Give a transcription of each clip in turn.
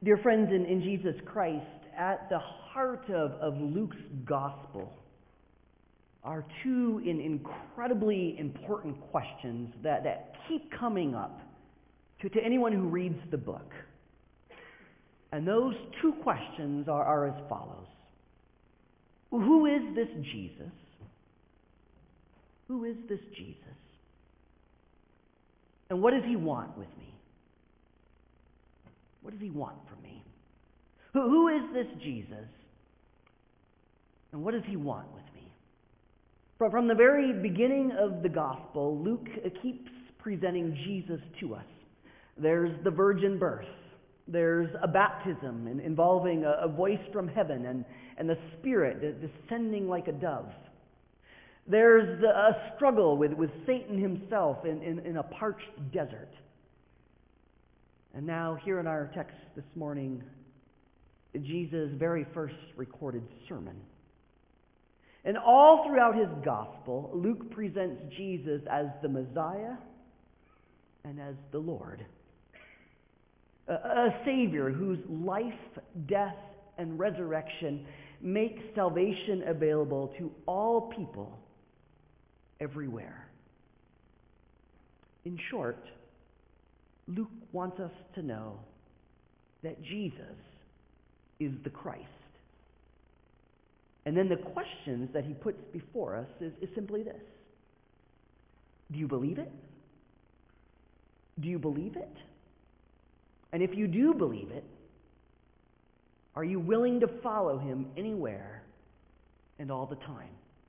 Dear friends in Jesus Christ, at the heart of Luke's gospel are two incredibly important questions that keep coming up to anyone who reads the book. And those two questions are as follows. Who is this Jesus? Who is this Jesus? And what does he want with me? What does he want from me? Who is this Jesus? And what does he want with me? From the very beginning of the gospel, Luke keeps presenting Jesus to us. There's the virgin birth. There's a baptism involving a voice from heaven and the Spirit descending like a dove. There's a struggle with Satan himself in a parched desert. And now, here in our text this morning, Jesus' very first recorded sermon. And all throughout his gospel, Luke presents Jesus as the Messiah and as the Lord. A Savior whose life, death, and resurrection make salvation available to all people everywhere. In short, Luke wants us to know that Jesus is the Christ. And then the questions that he puts before us is simply this. Do you believe it? Do you believe it? And if you do believe it, are you willing to follow him anywhere and all the time?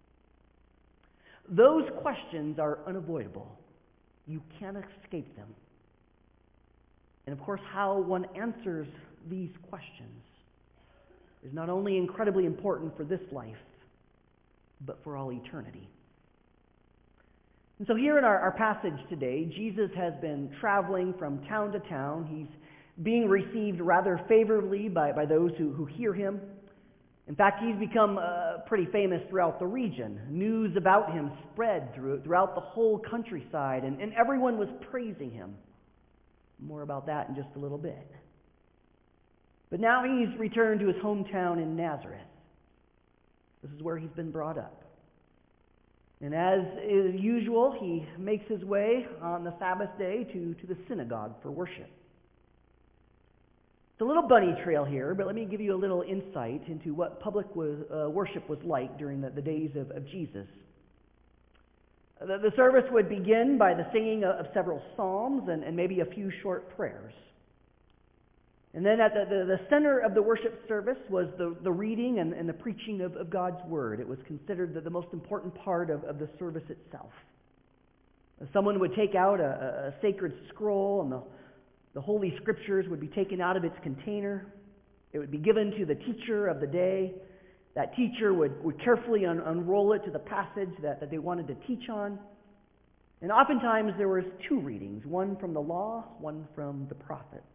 Those questions are unavoidable. You can't escape them. And of course, how one answers these questions is not only incredibly important for this life, but for all eternity. And so here in our passage today, Jesus has been traveling from town to town. He's being received rather favorably by those who hear him. In fact, he's become pretty famous throughout the region. News about him spread throughout the whole countryside, and everyone was praising him. More about that in just a little bit. But now he's returned to his hometown in Nazareth. This is where he's been brought up. And as is usual, he makes his way on the Sabbath day to the synagogue for worship. It's a little bunny trail here, but let me give you a little insight into what public worship was like during the days of Jesus. The service would begin by the singing of several psalms and maybe a few short prayers. And then at the center of the worship service was the reading and the preaching of God's Word. It was considered the most important part of the service itself. Someone would take out a sacred scroll, and the Holy Scriptures would be taken out of its container. It would be given to the teacher of the day. That teacher would carefully unroll it to the passage that they wanted to teach on. And oftentimes there was two readings, one from the law, one from the prophets.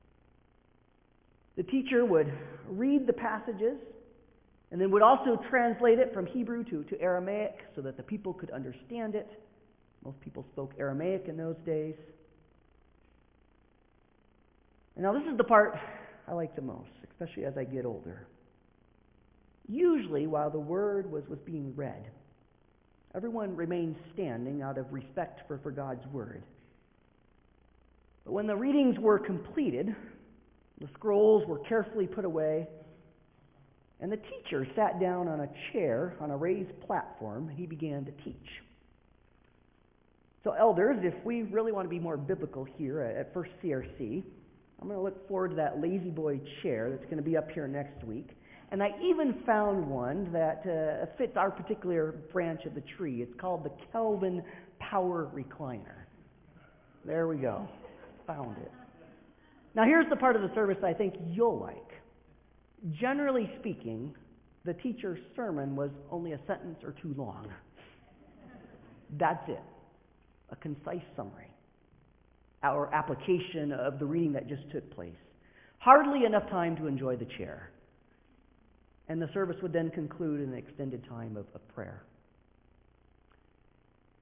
The teacher would read the passages and then would also translate it from Hebrew to Aramaic so that the people could understand it. Most people spoke Aramaic in those days. And now this is the part I like the most, especially as I get older. Usually, while the word was being read, everyone remained standing out of respect for God's word. But when the readings were completed, the scrolls were carefully put away, and the teacher sat down on a chair on a raised platform, and he began to teach. So elders, if we really want to be more biblical here at First CRC, I'm going to look forward to that lazy boy chair that's going to be up here next week. And I even found one that fits our particular branch of the tree. It's called the Kelvin Power Recliner. There we go. Found it. Now here's the part of the service I think you'll like. Generally speaking, the teacher's sermon was only a sentence or two long. That's it. A concise summary. Our application of the reading that just took place. Hardly enough time to enjoy the chair. And the service would then conclude in an extended time of prayer.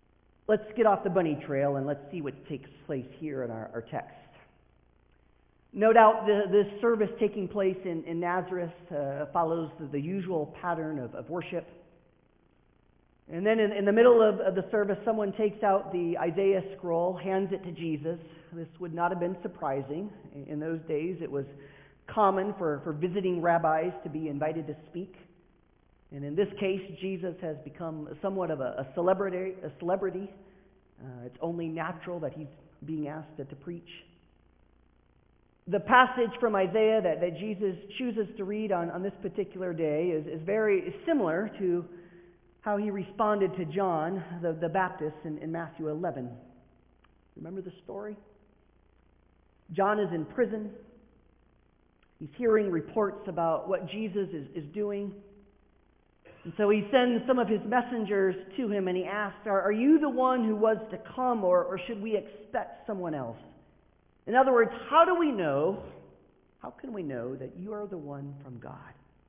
Let's get off the bunny trail and let's see what takes place here in our text. No doubt this service taking place in Nazareth follows the usual pattern of worship. And then in the middle of the service, someone takes out the Isaiah scroll, hands it to Jesus. This would not have been surprising. In those days, it was common for visiting rabbis to be invited to speak. And in this case, Jesus has become somewhat of a celebrity. It's only natural that he's being asked to preach. The passage from Isaiah that Jesus chooses to read on this particular day is very similar to how he responded to John the Baptist in Matthew 11. Remember the story? John is in prison. He's hearing reports about what Jesus is doing. And so he sends some of his messengers to him and he asks, are you the one who was to come, or should we expect someone else? In other words, how can we know that you are the one from God?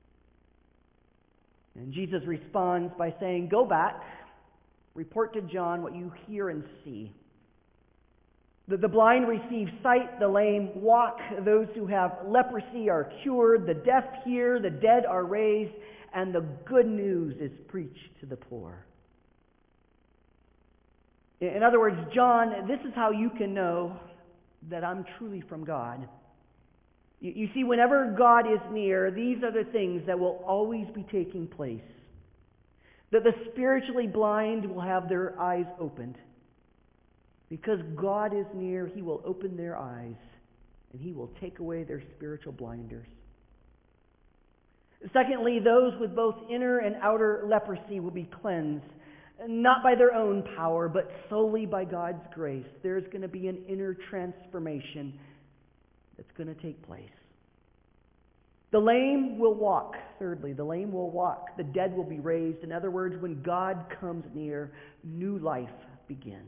And Jesus responds by saying, go back, report to John what you hear and see. The blind receive sight, the lame walk, those who have leprosy are cured, the deaf hear, the dead are raised, and the good news is preached to the poor. In other words, John, this is how you can know that I'm truly from God. You see, whenever God is near, these are the things that will always be taking place. That the spiritually blind will have their eyes opened. Because God is near, he will open their eyes and he will take away their spiritual blinders. Secondly, those with both inner and outer leprosy will be cleansed, not by their own power, but solely by God's grace. There's going to be an inner transformation that's going to take place. The lame will walk. Thirdly, the lame will walk. The dead will be raised. In other words, when God comes near, new life begins.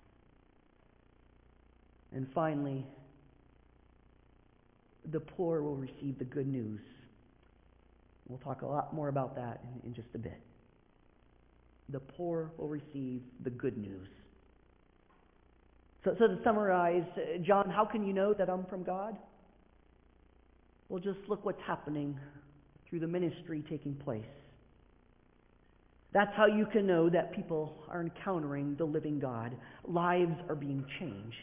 And finally, the poor will receive the good news. We'll talk a lot more about that in just a bit. The poor will receive the good news. So to summarize, John, how can you know that I'm from God? Well, just look what's happening through the ministry taking place. That's how you can know that people are encountering the living God. Lives are being changed.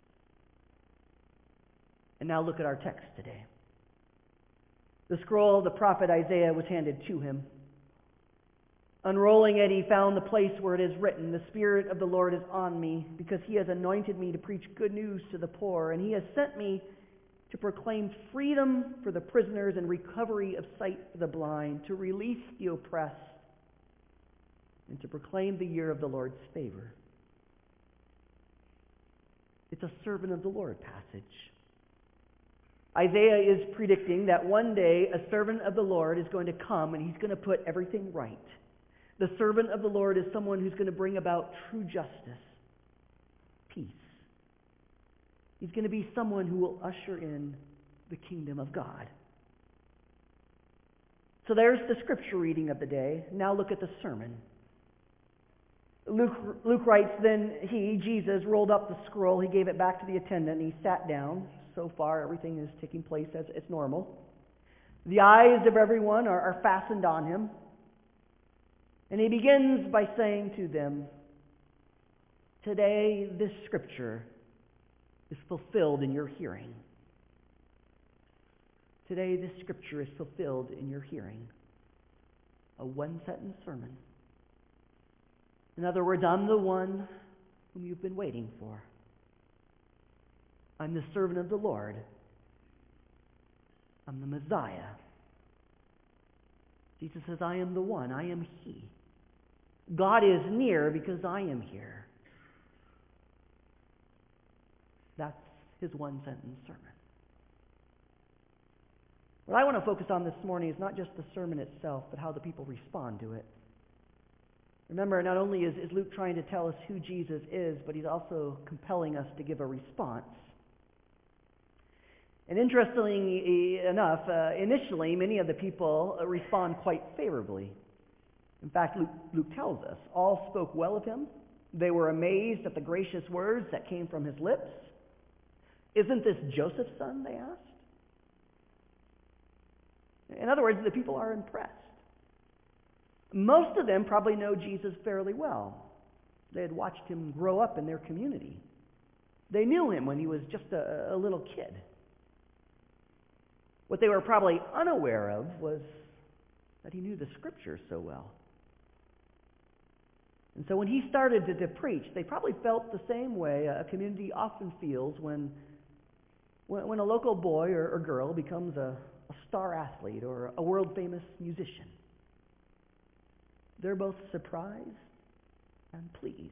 And now look at our text today. The scroll of the prophet Isaiah was handed to him. Unrolling it, he found the place where it is written, "The Spirit of the Lord is on me, because he has anointed me to preach good news to the poor, and he has sent me to proclaim freedom for the prisoners and recovery of sight for the blind, to release the oppressed, and to proclaim the year of the Lord's favor." It's a servant of the Lord passage. Isaiah is predicting that one day a servant of the Lord is going to come and he's going to put everything right. The servant of the Lord is someone who's going to bring about true justice, peace. He's going to be someone who will usher in the kingdom of God. So there's the scripture reading of the day. Now look at the sermon. Luke writes, "Then he, Jesus, rolled up the scroll. He gave it back to the attendant and he sat down." So far, everything is taking place as it's normal. The eyes of everyone are fastened on him. And he begins by saying to them, "Today this scripture is fulfilled in your hearing." Today this scripture is fulfilled in your hearing. A one-sentence sermon. In other words, I'm the one whom you've been waiting for. I'm the servant of the Lord. I'm the Messiah. Jesus says, I am the one. I am he. God is near because I am here. That's his one-sentence sermon. What I want to focus on this morning is not just the sermon itself, but how the people respond to it. Remember, not only is Luke trying to tell us who Jesus is, but he's also compelling us to give a response. And interestingly enough, initially, many of the people respond quite favorably. In fact, Luke tells us, all spoke well of him. They were amazed at the gracious words that came from his lips. "Isn't this Joseph's son?" they asked. In other words, the people are impressed. Most of them probably know Jesus fairly well. They had watched him grow up in their community. They knew him when he was just a little kid. What they were probably unaware of was that he knew the Scriptures so well. And so when he started to preach, they probably felt the same way a community often feels when a local boy or girl becomes a star athlete or a world-famous musician. They're both surprised and pleased.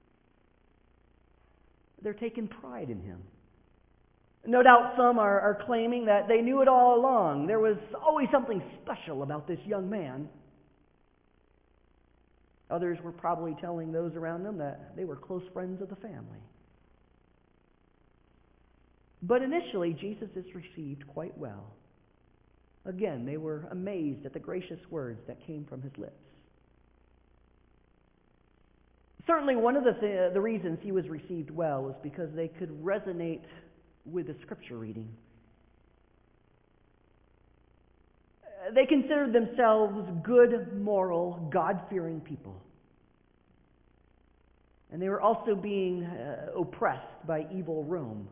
They're taking pride in him. No doubt some are claiming that they knew it all along. There was always something special about this young man. Others were probably telling those around them that they were close friends of the family. But initially, Jesus is received quite well. Again, they were amazed at the gracious words that came from his lips. Certainly one of the reasons he was received well was because they could resonate with the Scripture reading. They considered themselves good, moral, God-fearing people. And they were also being oppressed by evil Rome.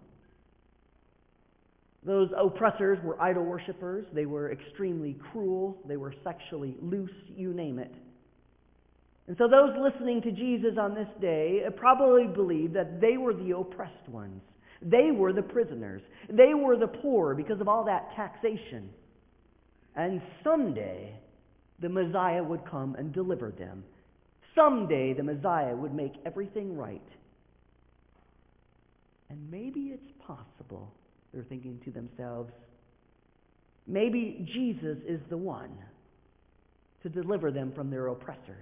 Those oppressors were idol worshippers. They were extremely cruel. They were sexually loose, you name it. And so those listening to Jesus on this day probably believed that they were the oppressed ones. They were the prisoners. They were the poor because of all that taxation. And someday the Messiah would come and deliver them. Someday the Messiah would make everything right. And maybe it's possible, they're thinking to themselves, maybe Jesus is the one to deliver them from their oppressors.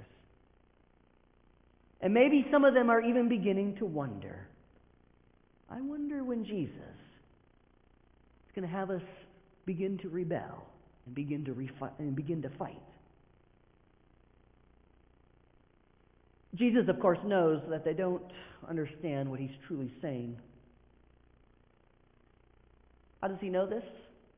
And maybe some of them are even beginning to wonder, I wonder when Jesus is going to have us begin to rebel and begin to fight. Jesus, of course, knows that they don't understand what he's truly saying. How does he know this?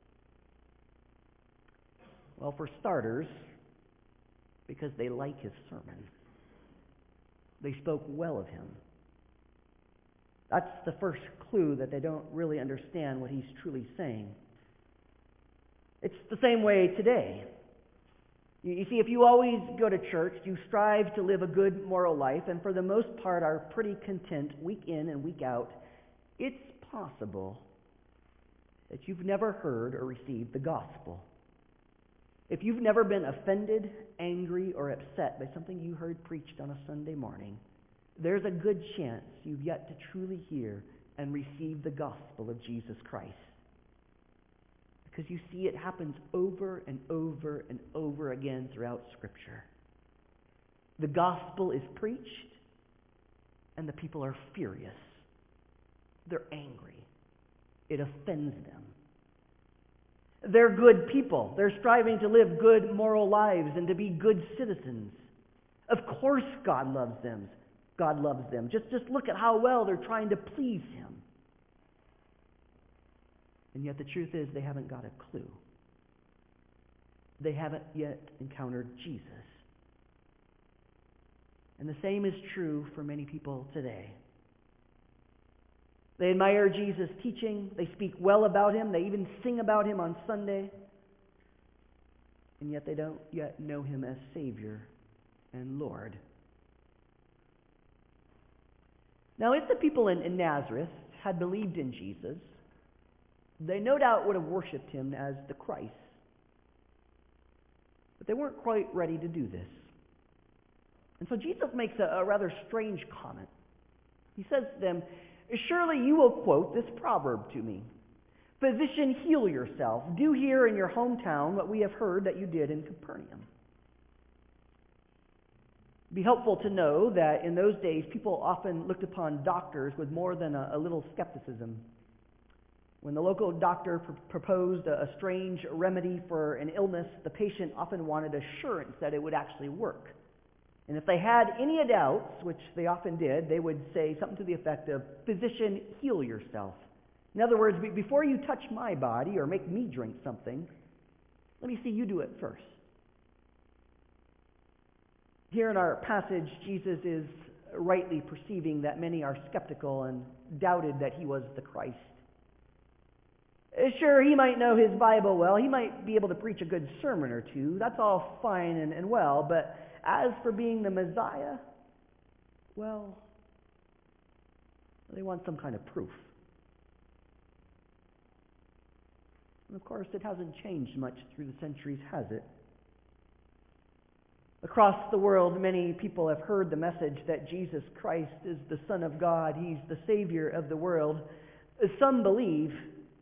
Well, for starters, because they like his sermon. They spoke well of him. That's the first clue that they don't really understand what he's truly saying. It's the same way today. You see, if you always go to church, you strive to live a good moral life, and for the most part are pretty content week in and week out, it's possible that you've never heard or received the gospel. If you've never been offended, angry, or upset by something you heard preached on a Sunday morning, there's a good chance you've yet to truly hear and receive the gospel of Jesus Christ. Because you see, it happens over and over and over again throughout Scripture. The gospel is preached, and the people are furious. They're angry. It offends them. They're good people. They're striving to live good moral lives and to be good citizens. Of course God loves them. God loves them. Just look at how well they're trying to please him. And yet the truth is they haven't got a clue. They haven't yet encountered Jesus. And the same is true for many people today. They admire Jesus' teaching. They speak well about him. They even sing about him on Sunday. And yet they don't yet know him as Savior and Lord. Now, if the people in Nazareth had believed in Jesus, they no doubt would have worshipped him as the Christ. But they weren't quite ready to do this. And so Jesus makes a rather strange comment. He says to them, "Surely you will quote this proverb to me. 'Physician, heal yourself. Do here in your hometown what we have heard that you did in Capernaum.'" It'd be helpful to know that in those days, people often looked upon doctors with more than a little skepticism. When the local doctor proposed a strange remedy for an illness, the patient often wanted assurance that it would actually work. And if they had any doubts, which they often did, they would say something to the effect of, "Physician, heal yourself." In other words, before you touch my body or make me drink something, Let me see you do it first. Here in our passage, Jesus is rightly perceiving that many are skeptical and doubted that he was the Christ. Sure, he might know his Bible well. He might be able to preach a good sermon or two. That's all fine and well. But as for being the Messiah, well, they want some kind of proof. And of course, it hasn't changed much through the centuries, has it? Across the world, many people have heard the message that Jesus Christ is the Son of God. He's the Savior of the world. Some believe.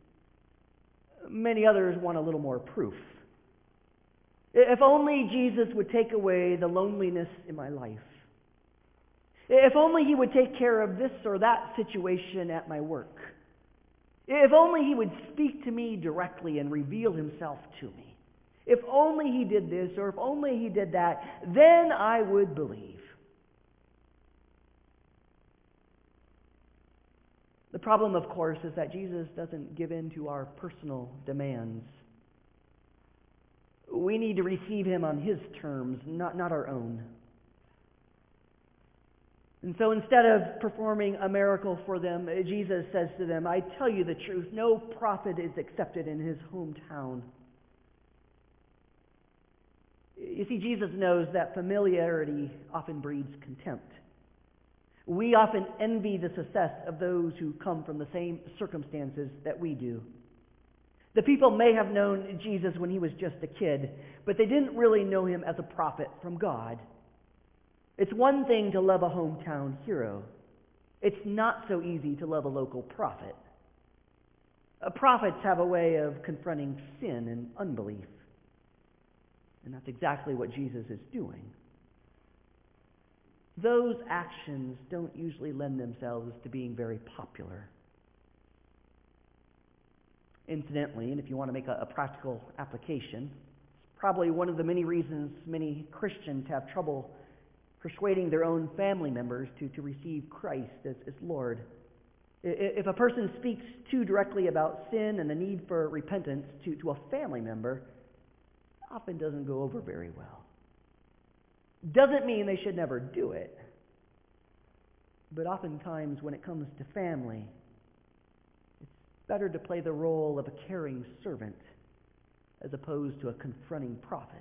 Many others want a little more proof. If only Jesus would take away the loneliness in my life. If only he would take care of this or that situation at my work. If only he would speak to me directly and reveal himself to me. If only he did this, or if only he did that, then I would believe. The problem, of course, is that Jesus doesn't give in to our personal demands. We need to receive him on his terms, not our own. And so instead of performing a miracle for them, Jesus says to them, I tell you the truth, no prophet is accepted in his hometown. You see, Jesus knows that familiarity often breeds contempt. We often envy the success of those who come from the same circumstances that we do. The people may have known Jesus when he was just a kid, but they didn't really know him as a prophet from God. It's one thing to love a hometown hero. It's not so easy to love a local prophet. Prophets have a way of confronting sin and unbelief. And that's exactly what Jesus is doing. Those actions don't usually lend themselves to being very popular. Incidentally, and if you want to make a practical application, it's probably one of the many reasons many Christians have trouble persuading their own family members to receive Christ as Lord. If a person speaks too directly about sin and the need for repentance to a family member, it often doesn't go over very well. Doesn't mean they should never do it. But oftentimes when it comes to family, it's better to play the role of a caring servant as opposed to a confronting prophet.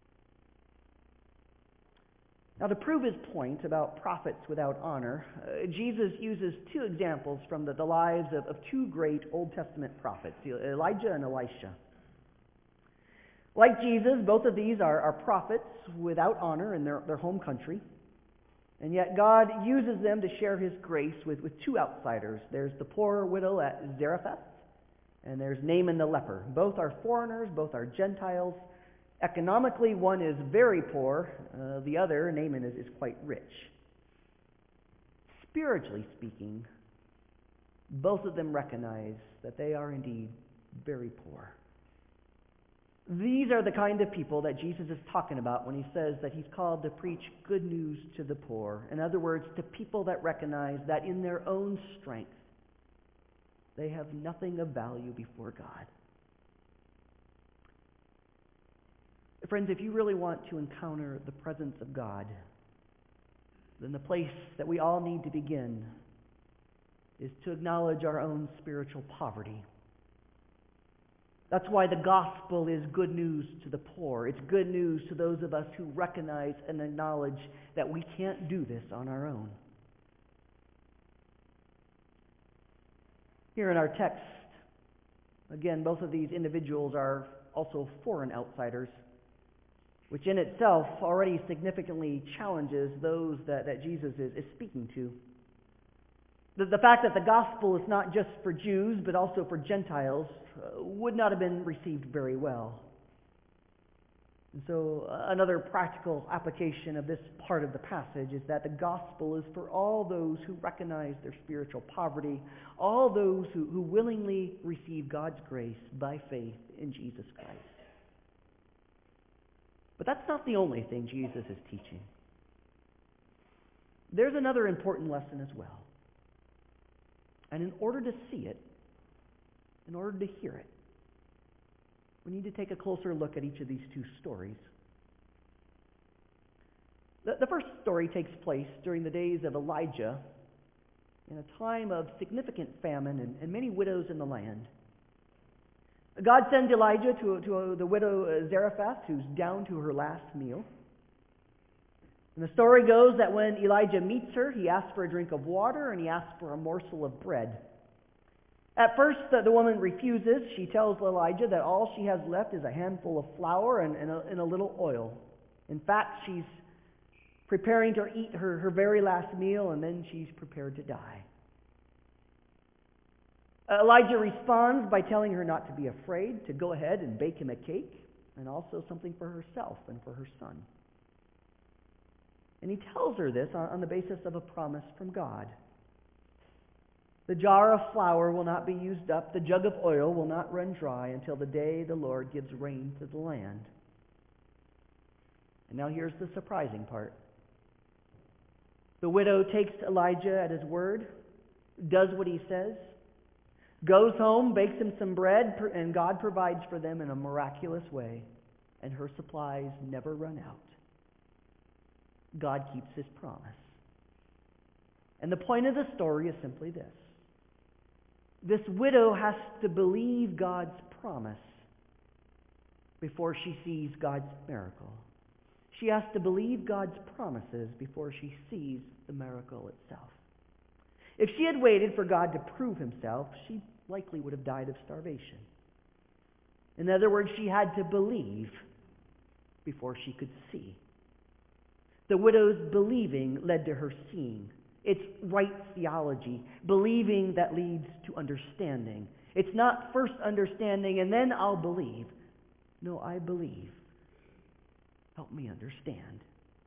Now, to prove his point about prophets without honor, Jesus uses two examples from the lives of two great Old Testament prophets, Elijah and Elisha. Like Jesus, both of these are prophets without honor in their home country. And yet God uses them to share his grace with two outsiders. There's the poor widow at Zarephath, and there's Naaman the leper. Both are foreigners, both are Gentiles. Economically, one is very poor. The other, Naaman, is quite rich. Spiritually speaking, both of them recognize that they are indeed very poor. These are the kind of people that Jesus is talking about when he says that he's called to preach good news to the poor. In other words, to people that recognize that in their own strength, they have nothing of value before God. Friends, if you really want to encounter the presence of God, then the place that we all need to begin is to acknowledge our own spiritual poverty. That's why the gospel is good news to the poor. It's good news to those of us who recognize and acknowledge that we can't do this on our own. Here in our text, again, both of these individuals are also foreign outsiders, which in itself already significantly challenges those that Jesus is speaking to. The fact that the gospel is not just for Jews, but also for Gentiles, would not have been received very well. And so another practical application of this part of the passage is that the gospel is for all those who recognize their spiritual poverty, all those who willingly receive God's grace by faith in Jesus Christ. But that's not the only thing Jesus is teaching. There's another important lesson as well. And in order to see it, in order to hear it, we need to take a closer look at each of these two stories. The first story takes place during the days of Elijah, in a time of significant famine and many widows in the land. God sends Elijah to the widow Zarephath, who's down to her last meal. And the story goes that when Elijah meets her, he asks for a drink of water and he asks for a morsel of bread. At first, the woman refuses. She tells Elijah that all she has left is a handful of flour and a little oil. In fact, she's preparing to eat her very last meal, and then she's prepared to die. Elijah responds by telling her not to be afraid, to go ahead and bake him a cake, and also something for herself and for her son. And he tells her this on the basis of a promise from God. The jar of flour will not be used up, the jug of oil will not run dry until the day the Lord gives rain to the land. And now here's the surprising part. The widow takes Elijah at his word, does what he says, goes home, bakes him some bread, and God provides for them in a miraculous way, and her supplies never run out. God keeps his promise. And the point of the story is simply this. This widow has to believe God's promise before she sees God's miracle. She has to believe God's promises before she sees the miracle itself. If she had waited for God to prove himself, she likely would have died of starvation. In other words, she had to believe before she could see. The widow's believing led to her seeing. It's right theology, believing that leads to understanding. It's not first understanding and then I'll believe. No, I believe. Help me understand.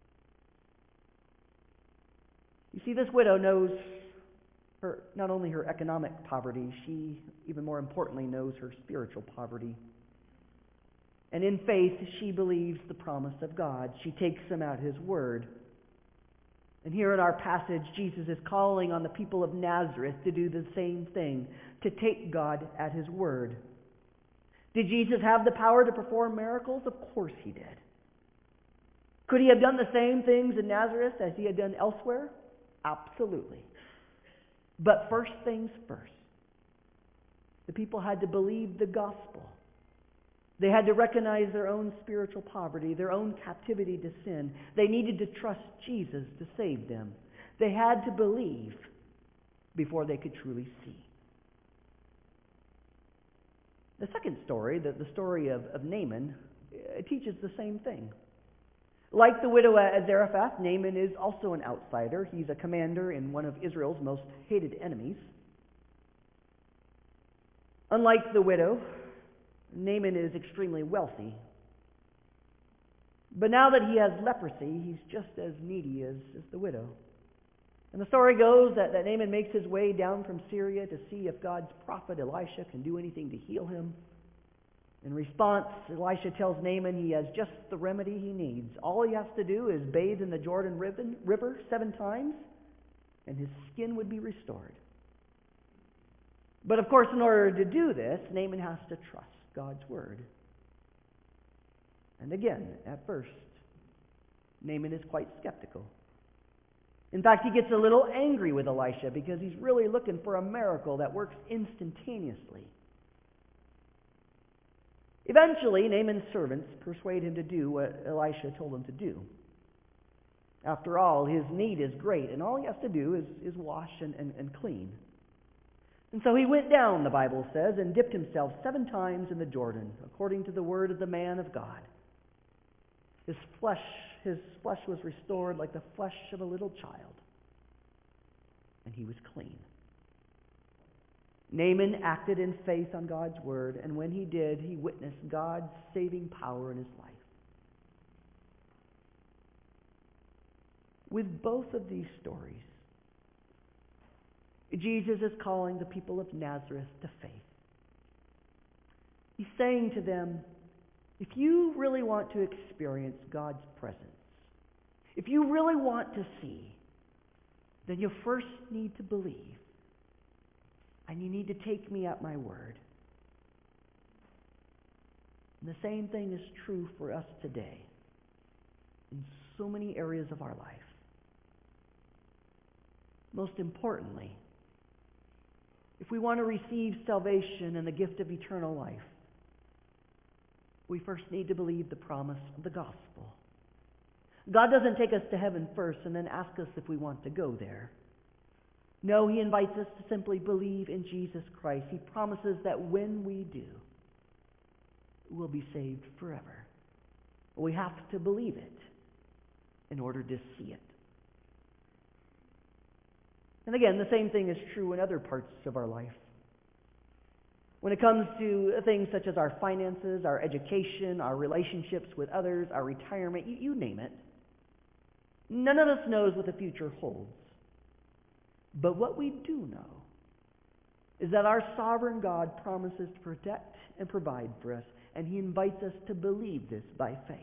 You see, this widow knows not only her economic poverty, she, even more importantly, knows her spiritual poverty. And in faith, she believes the promise of God. She takes him at his word. And here in our passage, Jesus is calling on the people of Nazareth to do the same thing, to take God at his word. Did Jesus have the power to perform miracles? Of course he did. Could he have done the same things in Nazareth as he had done elsewhere? Absolutely. But first things first. The people had to believe the gospel. They had to recognize their own spiritual poverty, their own captivity to sin. They needed to trust Jesus to save them. They had to believe before they could truly see. The second story, the story of Naaman, teaches the same thing. Like the widow at Zarephath, Naaman is also an outsider. He's a commander in one of Israel's most hated enemies. Unlike the widow, Naaman is extremely wealthy. But now that he has leprosy, he's just as needy as the widow. And the story goes that Naaman makes his way down from Syria to see if God's prophet Elisha can do anything to heal him. In response, Elisha tells Naaman he has just the remedy he needs. All he has to do is bathe in the Jordan River 7 times, and his skin would be restored. But of course, in order to do this, Naaman has to trust God's word. And again, at first, Naaman is quite skeptical. In fact, he gets a little angry with Elisha because he's really looking for a miracle that works instantaneously. Eventually, Naaman's servants persuade him to do what Elisha told him to do. After all, his need is great, and all he has to do is wash and clean. And so he went down, the Bible says, and dipped himself 7 times in the Jordan, according to the word of the man of God. His flesh was restored like the flesh of a little child, and he was clean. Naaman acted in faith on God's word, and when he did, he witnessed God's saving power in his life. With both of these stories, Jesus is calling the people of Nazareth to faith. He's saying to them, if you really want to experience God's presence, if you really want to see, then you first need to believe. And you need to take me at my word. And the same thing is true for us today in so many areas of our life. Most importantly, if we want to receive salvation and the gift of eternal life, we first need to believe the promise of the gospel. God doesn't take us to heaven first and then ask us if we want to go there. No, He invites us to simply believe in Jesus Christ. He promises that when we do, we'll be saved forever. We have to believe it in order to see it. And again, the same thing is true in other parts of our life. When it comes to things such as our finances, our education, our relationships with others, our retirement, you name it, none of us knows what the future holds. But what we do know is that our sovereign God promises to protect and provide for us, and He invites us to believe this by faith.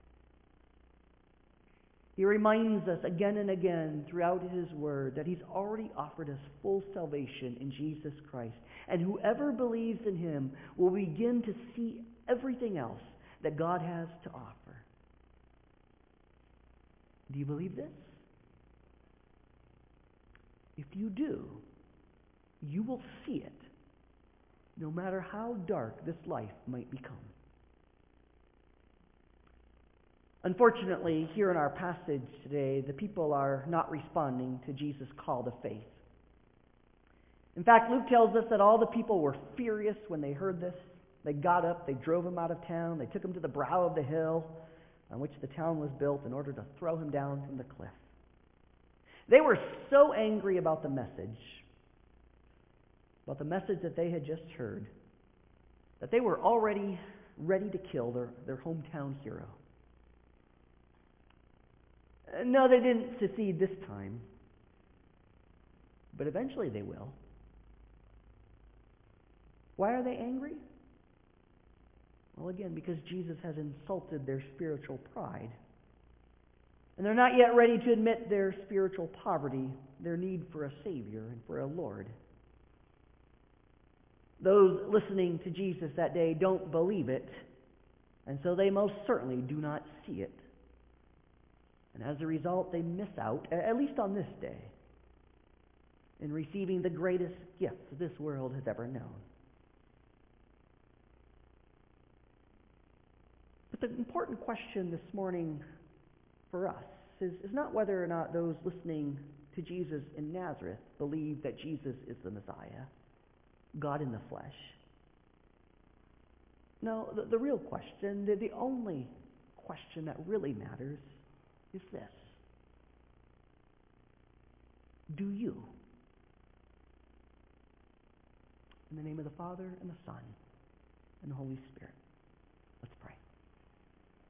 He reminds us again and again throughout His Word that He's already offered us full salvation in Jesus Christ. And whoever believes in Him will begin to see everything else that God has to offer. Do you believe this? If you do, you will see it, no matter how dark this life might become. Unfortunately, here in our passage today, the people are not responding to Jesus' call to faith. In fact, Luke tells us that all the people were furious when they heard this. They got up, they drove him out of town, they took him to the brow of the hill on which the town was built in order to throw him down from the cliff. They were so angry about the message that they had just heard, that they were already ready to kill their hometown hero. No, they didn't secede this time, but eventually they will. Why are they angry? Well, again, because Jesus has insulted their spiritual pride. And they're not yet ready to admit their spiritual poverty, their need for a Savior and for a Lord. Those listening to Jesus that day don't believe it, and so they most certainly do not see it. And as a result, they miss out, at least on this day, in receiving the greatest gift this world has ever known. But the important question this morning for us is not whether or not those listening to Jesus in Nazareth believe that Jesus is the Messiah, God in the flesh. No, the real question, the only question that really matters is this. Do you? In the name of the Father, and the Son, and the Holy Spirit.